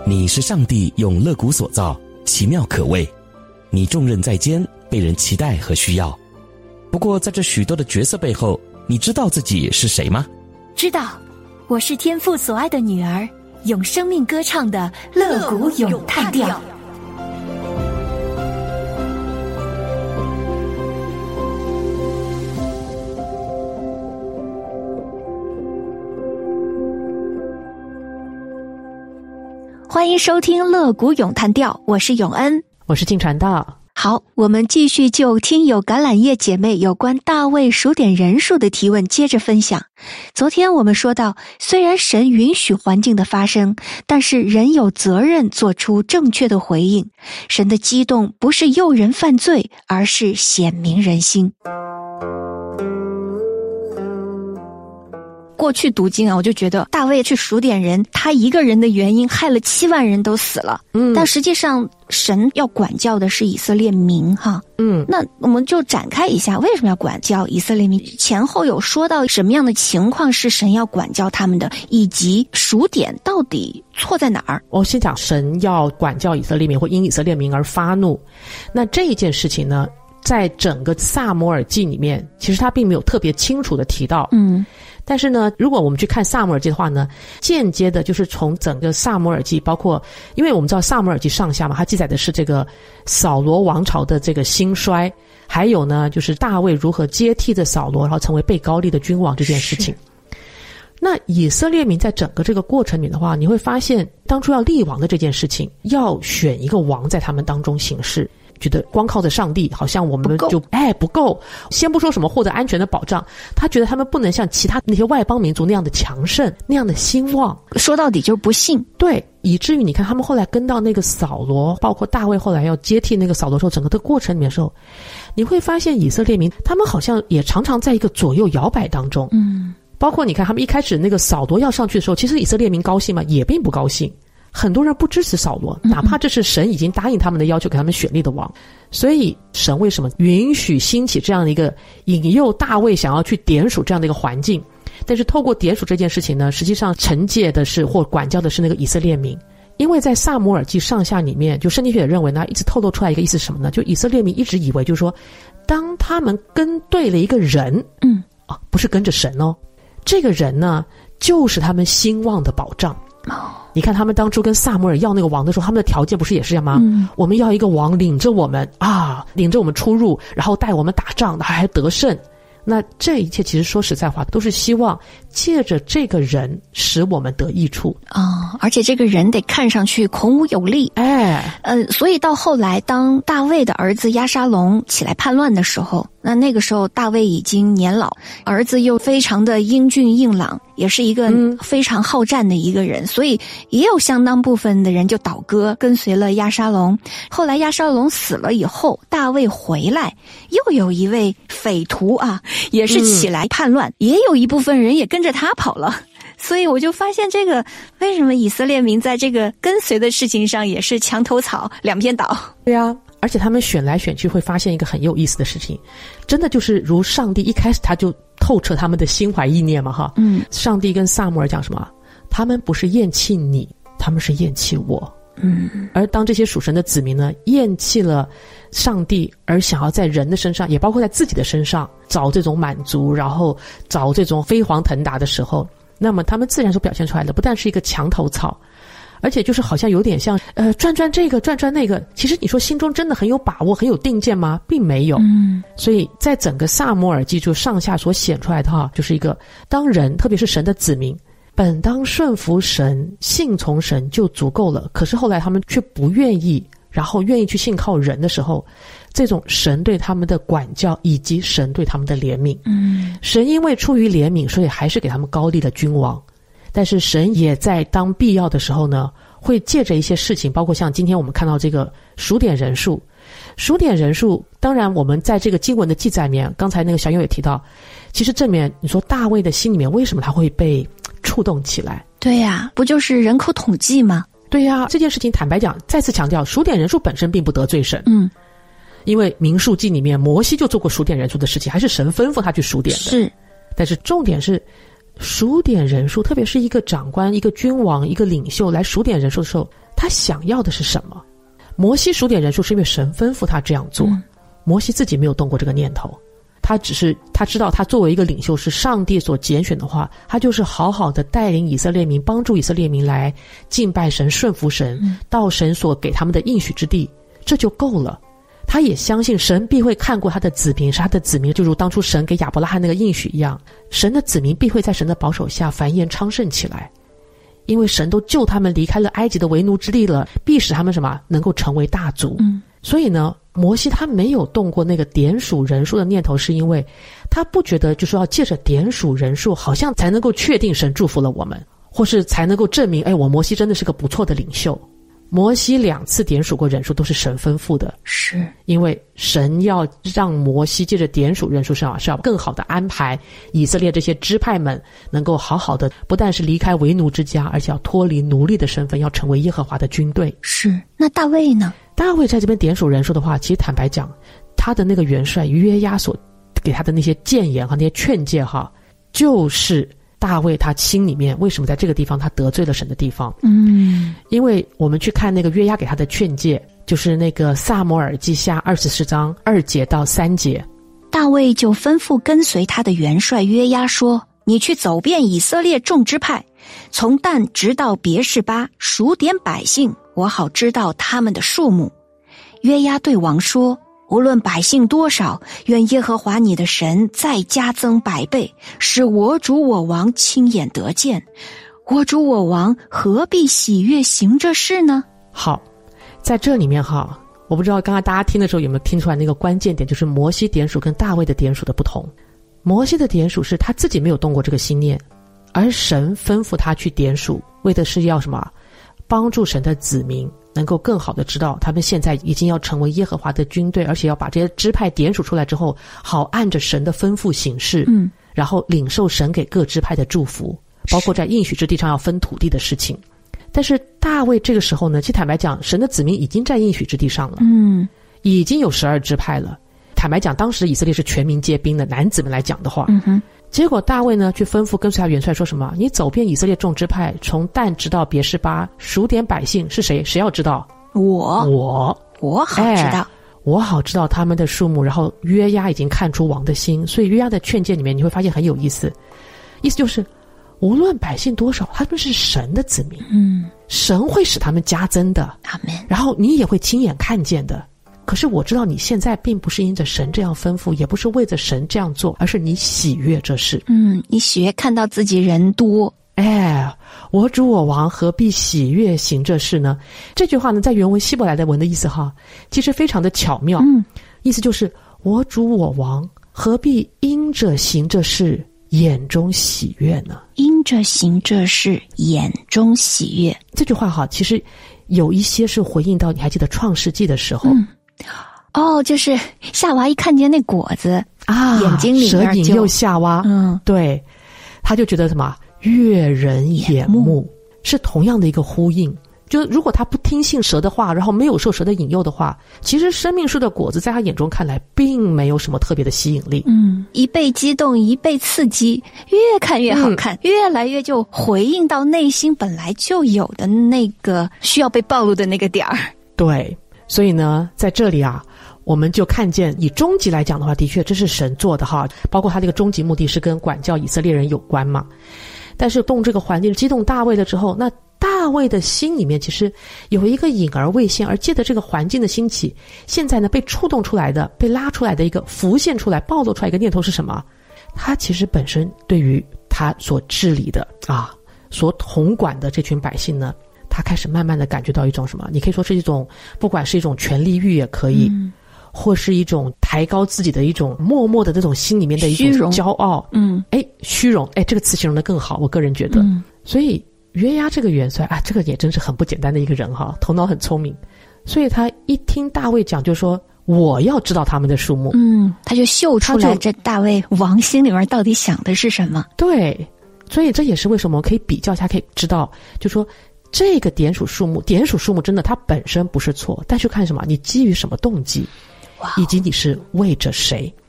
你是上帝用肋骨所造，奇妙可畏。你重任在肩，被人期待和需要。不过在这许多的角色背后，你知道自己是谁吗？ 知道，我是天父所爱的女儿，用生命歌唱的肋骨咏叹调。欢迎收听肋骨咏叹调，我是永恩， 我是静传道。 好，我们继续就听友橄榄叶姐妹有关大卫数点人数的提问接着分享。昨天我们说到，虽然神允许环境的发生，但是人有责任做出正确的回应。神的激动不是诱人犯罪，而是显明人心。过去读经啊，我就觉得大卫去数点人，他一个人的原因害了7万人都死了。但实际上神要管教的是以色列民哈。那我们就展开一下，为什么要管教以色列民？前后有说到什么样的情况是神要管教他们的，以及数点到底错在哪儿？ 我先讲神要管教以色列民，或因以色列民而发怒。那这一件事情呢，在整个撒母耳记里面，其实他并没有特别清楚的提到。但是呢，如果我们去看撒母耳记的话呢，间接的就是从整个撒母耳记，包括因为我们知道撒母耳记上下嘛，它记载的是这个扫罗王朝的这个兴衰，还有呢就是大卫如何接替着扫罗，然后成为被膏立的君王这件事情。那以色列民在整个这个过程里的话，你会发现当初要立王的这件事情，要选一个王在他们当中行事，觉得光靠着上帝好像我们就不够。先不说什么获得安全的保障，他觉得他们不能像其他那些外邦民族那样的强盛，那样的兴旺， 说到底就是不信。 对，以至于你看他们后来跟到那个扫罗，包括大卫后来要接替那个扫罗的时候，整个的过程里面的时候，你会发现以色列民他们好像也常常在一个左右摇摆当中。包括你看他们一开始那个扫罗要上去的时候，其实以色列民高兴吗？也并不高兴。很多人不支持扫罗，哪怕这是神已经答应他们的要求，给他们选立的王。所以神为什么允许兴起这样的一个引诱大卫想要去点数这样的一个环境？但是透过点数这件事情呢，实际上惩戒的是或管教的是那个以色列民。因为在撒母耳记上下里面，就圣经学者认为呢，一直透露出来一个意思是什么呢？就以色列民一直以为就是说，当他们跟对了一个人，不是跟着神哦，这个人呢就是他们兴旺的保障。你看他们当初跟撒母耳要那个王的时候，他们的条件不是也是这样吗？我们要一个王领着我们领着我们出入，然后带我们打仗，还得胜。那这一切其实说实在话，都是希望借着这个人使我们得益处而且这个人得看上去孔武有力。所以到后来，当大卫的儿子押沙龙起来叛乱的时候，那个时候大卫已经年老，儿子又非常的英俊硬朗，也是一个非常好战的一个人，所以也有相当部分的人就倒戈跟随了押沙龙。后来押沙龙死了以后，大卫回来，又有一位匪徒也是起来叛乱，也有一部分人也跟着他跑了。所以我就发现这个为什么以色列民在这个跟随的事情上也是墙头草两边倒。 对啊，而且他们选来选去会发现一个很有意思的事情，真的就是如上帝一开始他就透彻他们的心怀意念嘛上帝跟撒母耳讲什么？他们不是厌弃你，他们是厌弃我。而当这些属神的子民呢，厌弃了上帝，而想要在人的身上，也包括在自己的身上找这种满足，然后找这种飞黄腾达的时候，那么他们自然所表现出来的不但是一个墙头草，而且就是好像有点像转转这个转转那个，其实你说心中真的很有把握很有定见吗？并没有。所以在整个撒母耳记就上下所显出来的就是一个当人特别是神的子民本当顺服神信从神就足够了，可是后来他们却不愿意，然后愿意去信靠人的时候，这种神对他们的管教以及神对他们的怜悯，神因为出于怜悯，所以还是给他们膏立了君王。但是神也在当必要的时候呢，会借着一些事情，包括像今天我们看到这个数点人数。当然我们在这个经文的记载里面，刚才那个小友也提到，其实正面你说大卫的心里面为什么他会被触动起来？ 对呀，不就是人口统计吗？ 对呀，这件事情坦白讲，再次强调，数点人数本身并不得罪神。因为民数记里面摩西就做过数点人数的事情，还是神吩咐他去数点的。是，但是重点是数点人数，特别是一个长官、一个君王、一个领袖来数点人数的时候， 他想要的是什么？摩西数点人数是因为神吩咐他这样做，摩西自己没有动过这个念头，他知道他作为一个领袖是上帝所拣选的话，他就是好好的带领以色列民，帮助以色列民来敬拜神，顺服神，到神所给他们的应许之地，这就够了。他也相信神必会看过他的子民，是他的子民就如当初神给亚伯拉罕那个应许一样，神的子民必会在神的保守下繁衍昌盛起来，因为神都救他们离开了埃及的为奴之地了，必使他们什么能够成为大族。所以呢，摩西他没有动过那个点数人数的念头，是因为他不觉得就是要借着点数人数好像才能够确定神祝福了我们，或是才能够证明我摩西真的是个不错的领袖。摩西2次点数过人数都是神吩咐的， 是因为神要让摩西借着点数人数上是要更好的安排以色列这些支派们能够好好的不但是离开为奴之家，而且要脱离奴隶的身份，要成为耶和华的军队。 是。那大卫呢？ 大卫在这边点数人数的话，其实坦白讲，他的那个元帅约押所给他的那些谏言和那些劝诫就是大卫他心里面为什么在这个地方他得罪了神的地方。因为我们去看那个约押给他的劝诫，就是那个撒母耳记下24章2节到3节。 大卫就吩咐跟随他的元帅约押说，你去走遍以色列众支派，从但直到别是巴，数点百姓，我好知道他们的数目。约押对王说，无论百姓多少，愿耶和华你的神再加增100倍，使我主我王亲眼得见。我主我王何必喜悦行这事呢？ 好，在这里面我不知道刚才大家听的时候有没有听出来那个关键点，就是摩西点数跟大卫的点数的不同。摩西的点数是他自己没有动过这个心念，而神吩咐他去点数，为的是要什么？帮助神的子民能够更好的知道他们现在已经要成为耶和华的军队，而且要把这些支派点数出来之后，好按着神的吩咐行事，然后领受神给各支派的祝福，包括在应许之地上要分土地的事情。但是大卫这个时候呢，其实坦白讲，神的子民已经在应许之地上了，已经有12支派了。坦白讲，当时以色列是全民皆兵的，男子们来讲的话，结果大卫呢去吩咐跟随他元帅说什么？你走遍以色列众支派，从但直到别是巴，数点百姓是谁？谁要知道？我好知道，我好知道他们的数目。然后约押已经看出王的心，所以约押的劝诫里面你会发现很有意思，意思就是无论百姓多少，他们是神的子民，神会使他们加增的， 阿们。 然后你也会亲眼看见的。可是我知道你现在并不是因着神这样吩咐，也不是为着神这样做，而是你喜悦这事。 你喜悦看到自己人多。 我主我王何必喜悦行这事呢？这句话呢，在原文希伯来的文的意思其实非常的巧妙。意思就是我主我王何必因着行这事眼中喜悦呢？ 因着行这事眼中喜悦。 这句话其实有一些是回应到，你还记得创世纪的时候， 就是夏娃一看见那果子眼睛里面蛇引诱夏娃，对，他就觉得什么悦人眼目，是同样的一个呼应。就如果他不听信蛇的话，然后没有受蛇的引诱的话，其实生命树的果子在他眼中看来并没有什么特别的吸引力。 一被激动，一被刺激，越看越好看，越来越就回应到内心本来就有的那个需要被暴露的那个点儿。 对，所以呢，在这里我们就看见以终极来讲的话，的确这是神做的包括他这个终极目的是跟管教以色列人有关嘛。但是动这个环境激动大卫了之后，那大卫的心里面其实有一个隐而未现，而借着这个环境的兴起，现在呢被触动出来的，被拉出来的一个浮现出来暴露出来一个念头是什么？他其实本身对于他所治理的所统管的这群百姓呢，他开始慢慢的感觉到一种什么？你可以说是一种，不管是一种权力欲也可以，或是一种抬高自己的一种默默的这种心里面的一种骄傲，虚荣，这个词形容的更好，我个人觉得。所以约押这个元帅这个也真是很不简单的一个人头脑很聪明，所以他一听大卫讲就说我要知道他们的数目， 他就秀出来这大卫王心里面到底想的是什么。 对，所以这也是为什么可以比较一下，可以知道就说这个点数数目真的它本身不是错，但是看什么，你基于什么动机，以及你是为着谁。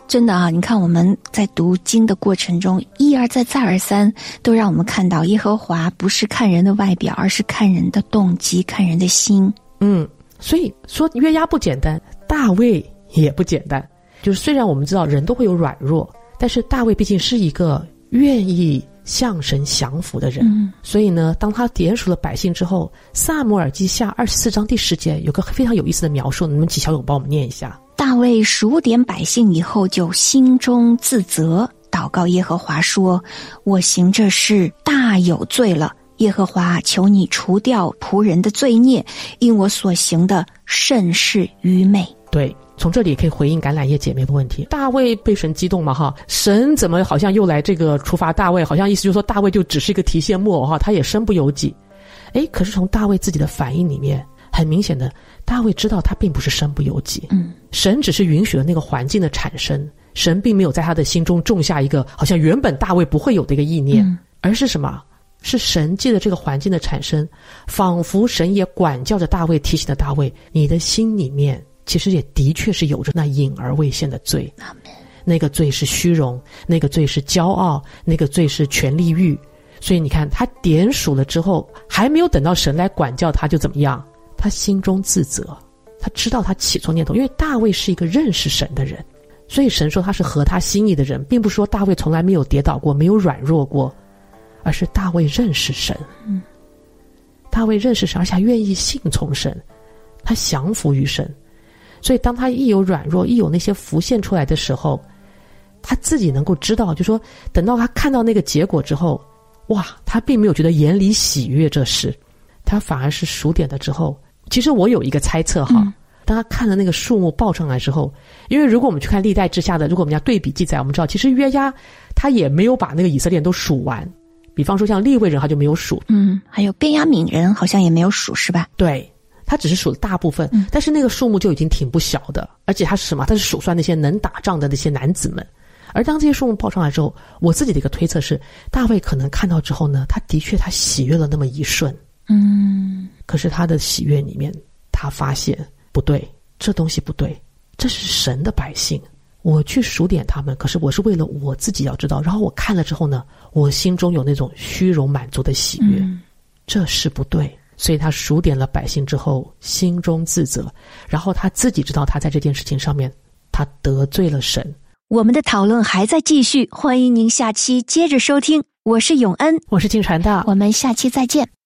真的啊，你看我们在读经的过程中，一而再再而三都让我们看到耶和华不是看人的外表，而是看人的动机，看人的心。 所以说约押不简单，大卫也不简单。就是虽然我们知道人都会有软弱，但是大卫毕竟是一个愿意向神降服的人。所以呢，当他点数了百姓之后，撒母耳记下24章第10节有个非常有意思的描述，你们几小勇帮我们念一下。 大卫数点百姓以后，就心中自责，祷告耶和华说：我行这事大有罪了，耶和华求你除掉仆人的罪孽，因我所行的甚是愚昧。 对，从这里也可以回应橄榄叶姐妹的问题。大卫被神激动嘛哈，神怎么好像又来这个处罚大卫，好像意思就是说大卫就只是一个提线木偶哈，他也身不由己。可是从大卫自己的反应里面，很明显的，大卫知道他并不是身不由己。神只是允许了那个环境的产生，神并没有在他的心中种下一个好像原本大卫不会有的一个意念，而是什么？是神借着这个环境的产生，仿佛神也管教着大卫，提醒了大卫，你的心里面其实也的确是有着那隐而未现的罪。那个罪是虚荣，那个罪是骄傲，那个罪是权力欲。所以你看他点数了之后，还没有等到神来管教他，就怎么样？他心中自责，他知道他起错念头。因为大卫是一个认识神的人，所以神说他是合他心意的人，并不是说大卫从来没有跌倒过，没有软弱过，而是大卫认识神。大卫认识神，而且还愿意信从神，他降服于神。所以当他一有软弱，一有那些浮现出来的时候，他自己能够知道，就说等到他看到那个结果之后，哇，他并没有觉得眼里喜悦这事，他反而是数点了之后。其实我有一个猜测哈，当他看了那个数目报上来之后，因为如果我们去看历代志下的，如果我们要对比记载，我们知道其实约押他也没有把那个以色列人都数完，比方说像利未人他就没有数， 还有便雅悯人好像也没有数，是吧？ 对，他只是数了大部分，但是那个数目就已经挺不小的，而且他是什么？他是数算那些能打仗的那些男子们。而当这些数目报上来之后，我自己的一个推测是，大卫可能看到之后呢，他的确他喜悦了那么一瞬，可是他的喜悦里面，他发现不对，这东西不对，这是神的百姓，我去数点他们，可是我是为了我自己要知道，然后我看了之后呢，我心中有那种虚荣满足的喜悦，这是不对。所以他数点了百姓之后，心中自责，然后他自己知道他在这件事情上面他得罪了神。 我们的讨论还在继续，欢迎您下期接着收听。我是永恩， 我是静传道， 我们下期再见。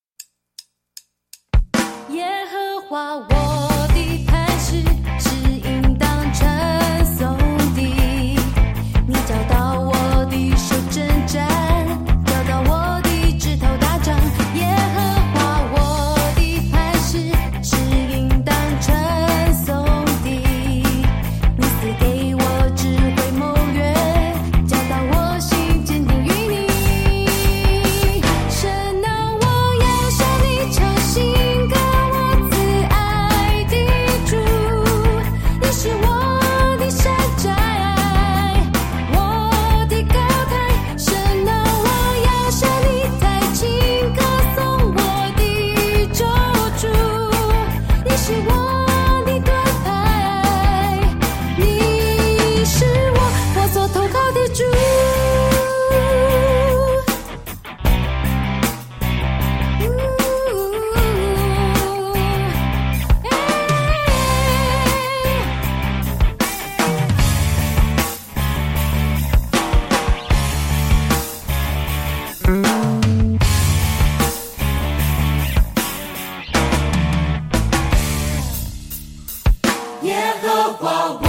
耶和华我的磐石，是应当称颂的。你教导我的手征战，教导我的指头打仗。耶和华我的磐石，是应当称颂的。你赐给我智慧谋略，教导我心坚定于你。神啊，我要向你唱新歌，我慈爱的主，你是我的山寨，我的高台。神啊，我要向你抬琴歌颂我的救主，你是我的盾牌，你是我所投靠的主。耶和华我